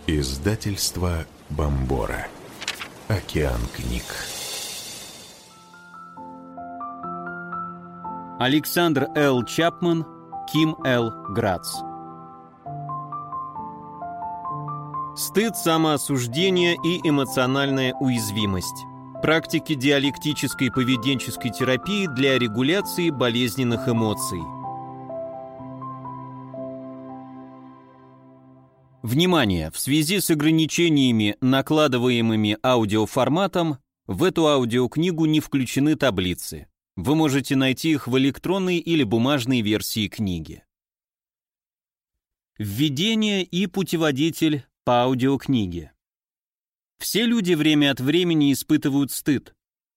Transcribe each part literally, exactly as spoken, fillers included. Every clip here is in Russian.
Издательство Бомбора. Океан книг. Александр Л. Чапман, Ким Л. Грац. Стыд, самоосуждение и эмоциональная уязвимость. Практики диалектической поведенческой терапии для регуляции болезненных эмоций. Внимание! В связи с ограничениями, накладываемыми аудиоформатом, в эту аудиокнигу не включены таблицы. Вы можете найти их в электронной или бумажной версии книги. Введение и путеводитель по аудиокниге. Все люди время от времени испытывают стыд.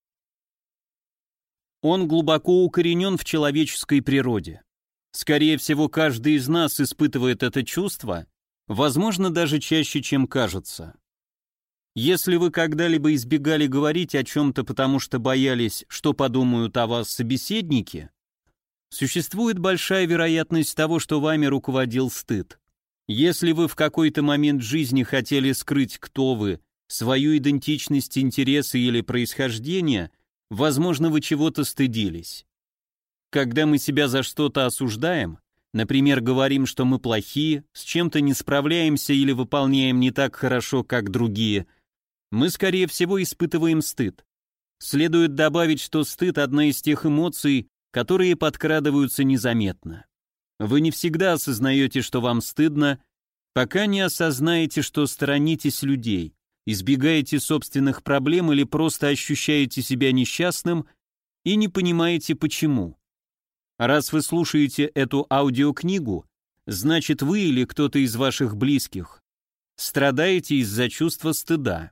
Он глубоко укоренен в человеческой природе. Скорее всего, каждый из нас испытывает это чувство, возможно, даже чаще, чем кажется. Если вы когда-либо избегали говорить о чем-то, потому что боялись, что подумают о вас собеседники, существует большая вероятность того, что вами руководил стыд. Если вы в какой-то момент жизни хотели скрыть, кто вы, свою идентичность, интересы или происхождение, возможно, вы чего-то стыдились. Когда мы себя за что-то осуждаем, например, говорим, что мы плохие, с чем-то не справляемся или выполняем не так хорошо, как другие, мы, скорее всего, испытываем стыд. Следует добавить, что стыд – одна из тех эмоций, которые подкрадываются незаметно. Вы не всегда осознаете, что вам стыдно, пока не осознаете, что сторонитесь людей, избегаете собственных проблем или просто ощущаете себя несчастным и не понимаете почему. Раз вы слушаете эту аудиокнигу, значит, вы или кто-то из ваших близких страдаете из-за чувства стыда.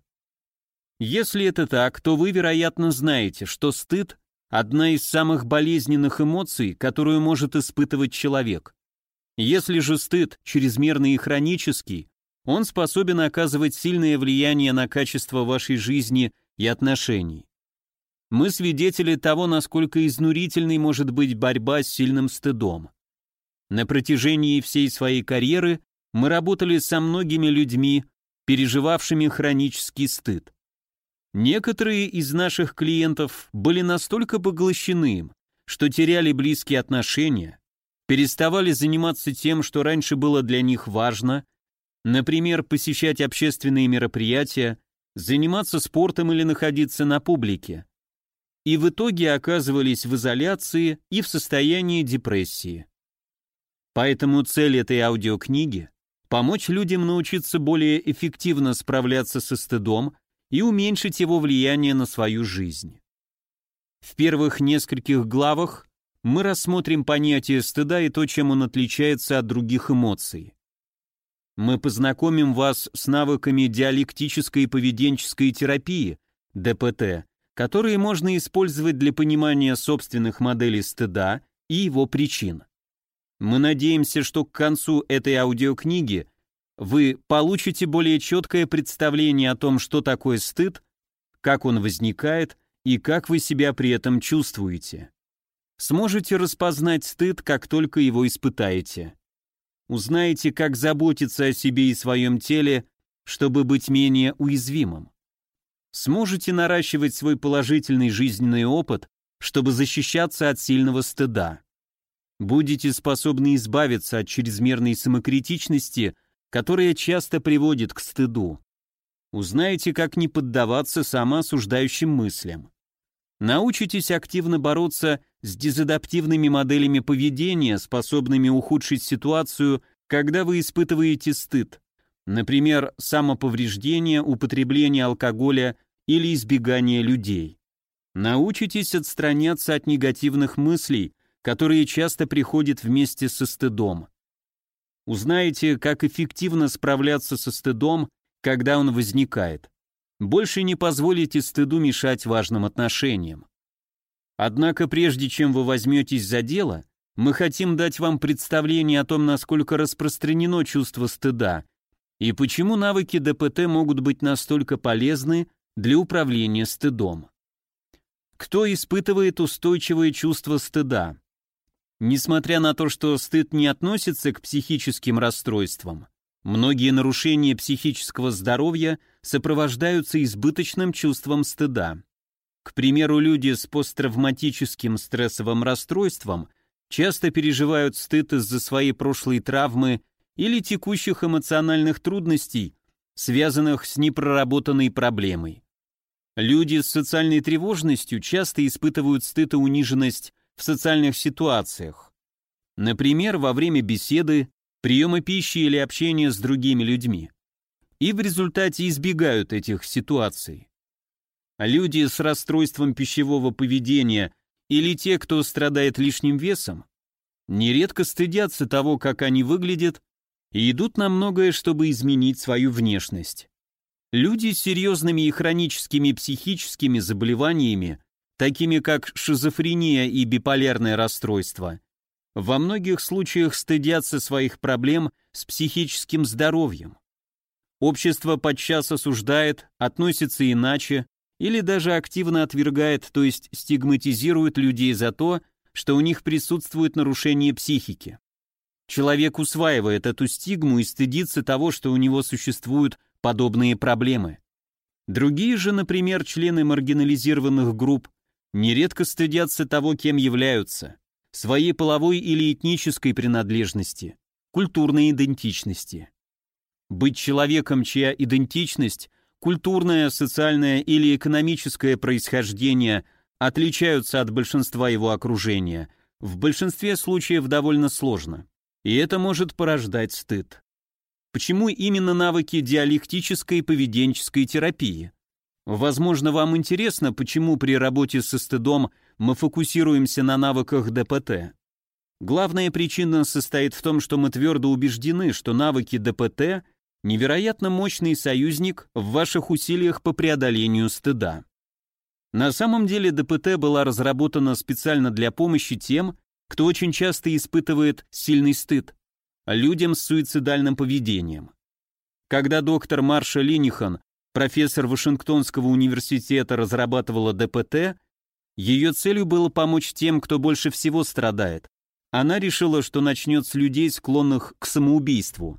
Если это так, то вы, вероятно, знаете, что стыд – одна из самых болезненных эмоций, которую может испытывать человек. Если же стыд чрезмерный и хронический, он способен оказывать сильное влияние на качество вашей жизни и отношений. Мы свидетели того, насколько изнурительной может быть борьба с сильным стыдом. На протяжении всей своей карьеры мы работали со многими людьми, переживавшими хронический стыд. Некоторые из наших клиентов были настолько поглощены им, что теряли близкие отношения, переставали заниматься тем, что раньше было для них важно, например, посещать общественные мероприятия, заниматься спортом или находиться на публике, и в итоге оказывались в изоляции и в состоянии депрессии. Поэтому цель этой аудиокниги – помочь людям научиться более эффективно справляться со стыдом и уменьшить его влияние на свою жизнь. В первых нескольких главах мы рассмотрим понятие стыда и то, чем он отличается от других эмоций. Мы познакомим вас с навыками диалектической и поведенческой терапии, д п т, которые можно использовать для понимания собственных моделей стыда и его причин. Мы надеемся, что к концу этой аудиокниги вы получите более четкое представление о том, что такое стыд, как он возникает и как вы себя при этом чувствуете. Сможете распознать стыд, как только его испытаете. Узнаете, как заботиться о себе и своем теле, чтобы быть менее уязвимым. Сможете наращивать свой положительный жизненный опыт, чтобы защищаться от сильного стыда. Будете способны избавиться от чрезмерной самокритичности, которая часто приводит к стыду. Узнаете, как не поддаваться самоосуждающим мыслям. Научитесь активно бороться с дезадаптивными моделями поведения, способными ухудшить ситуацию, когда вы испытываете стыд, например, самоповреждение, употребление алкоголя или избегание людей. Научитесь отстраняться от негативных мыслей, которые часто приходят вместе со стыдом. Узнаете, как эффективно справляться со стыдом, когда он возникает. Больше не позволите стыду мешать важным отношениям. Однако прежде чем вы возьметесь за дело, мы хотим дать вам представление о том, насколько распространено чувство стыда и почему навыки д п т могут быть настолько полезны для управления стыдом. Кто испытывает устойчивое чувство стыда? Несмотря на то, что стыд не относится к психическим расстройствам, Многие нарушения психического здоровья сопровождаются избыточным чувством стыда. К примеру, люди с посттравматическим стрессовым расстройством часто переживают стыд из-за своей прошлой травмы или текущих эмоциональных трудностей, связанных с непроработанной проблемой. Люди с социальной тревожностью часто испытывают стыд и униженность в социальных ситуациях. Например, во время беседы, приема пищи или общения с другими людьми. И в результате избегают этих ситуаций. Люди с расстройством пищевого поведения или те, кто страдает лишним весом, нередко стыдятся того, как они выглядят, и идут на многое, чтобы изменить свою внешность. Люди с серьезными и хроническими психическими заболеваниями, такими как шизофрения и биполярное расстройство, во многих случаях стыдятся своих проблем с психическим здоровьем. Общество подчас осуждает, относится иначе или даже активно отвергает, то есть стигматизирует людей за то, что у них присутствует нарушение психики. Человек усваивает эту стигму и стыдится того, что у него существуют подобные проблемы. Другие же, например, члены маргинализированных групп, нередко стыдятся того, кем являются, своей половой или этнической принадлежности, культурной идентичности. Быть человеком, чья идентичность, культурное, социальное или экономическое происхождение отличаются от большинства его окружения, в большинстве случаев довольно сложно. И это может порождать стыд. Почему именно навыки диалектической и поведенческой терапии? Возможно, вам интересно, почему при работе со стыдом мы фокусируемся на навыках дэ пэ тэ. Главная причина состоит в том, что мы твердо убеждены, что навыки дэ пэ тэ – невероятно мощный союзник в ваших усилиях по преодолению стыда. На самом деле дэ пэ тэ была разработана специально для помощи тем, кто очень часто испытывает сильный стыд, людям с суицидальным поведением. Когда доктор Марша Линихан, профессор Вашингтонского университета, разрабатывала дэ пэ тэ, ее целью было помочь тем, кто больше всего страдает. Она решила, что начнет с людей, склонных к самоубийству.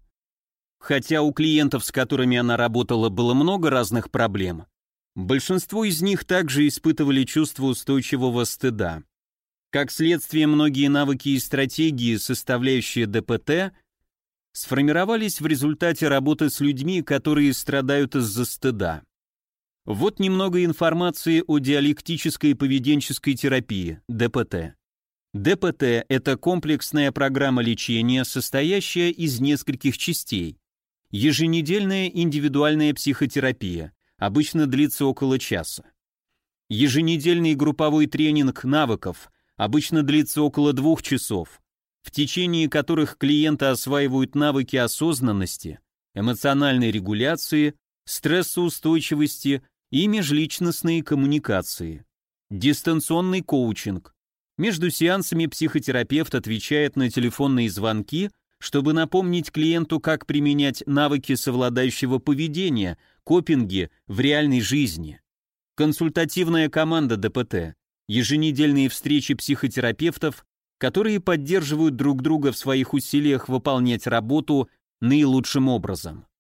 Хотя у клиентов, с которыми она работала, было много разных проблем, большинство из них также испытывали чувство устойчивого стыда. Как следствие, многие навыки и стратегии, составляющие дэ пэ тэ, сформировались в результате работы с людьми, которые страдают из-за стыда. Вот немного информации о диалектической и поведенческой терапии, дэ пэ тэ. дэ пэ тэ – это комплексная программа лечения, состоящая из нескольких частей. Еженедельная индивидуальная психотерапия, обычно длится около часа. Еженедельный групповой тренинг навыков, обычно длится около двух часов, в течение которых клиенты осваивают навыки осознанности, эмоциональной регуляции, стрессоустойчивости и межличностные коммуникации. Дистанционный коучинг. Между сеансами психотерапевт отвечает на телефонные звонки, чтобы напомнить клиенту, как применять навыки совладающего поведения, копинги в реальной жизни. Консультативная команда дэ пэ тэ. Еженедельные встречи психотерапевтов, которые поддерживают друг друга в своих усилиях выполнять работу наилучшим образом.